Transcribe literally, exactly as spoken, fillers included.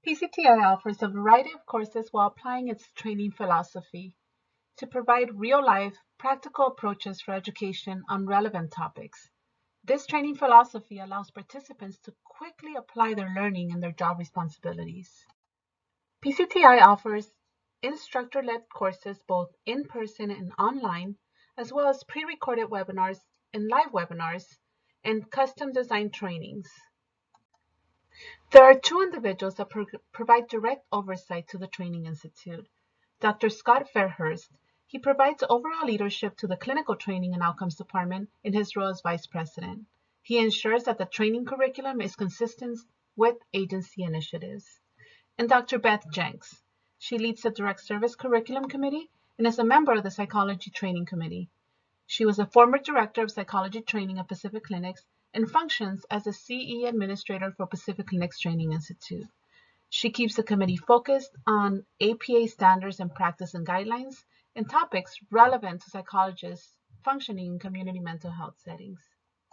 P C T I offers a variety of courses while applying its training philosophy to provide real-life, practical approaches for education on relevant topics. This training philosophy allows participants to quickly apply their learning in their job responsibilities. P C T I offers instructor-led courses both in person and online, as well as pre-recorded webinars and live webinars, and custom-designed trainings. There are two individuals that pro provide direct oversight to the Training Institute. Doctor Scott Fairhurst. He provides overall leadership to the Clinical Training and Outcomes Department in his role as Vice President. He ensures that the training curriculum is consistent with agency initiatives. And Doctor Beth Jenks. She leads the Direct Service Curriculum Committee and is a member of the Psychology Training Committee. She was a former Director of Psychology Training at Pacific Clinics and functions as the C E Administrator for Pacific Clinics Training Institute. She keeps the committee focused on A P A standards and practice and guidelines and topics relevant to psychologists functioning in community mental health settings.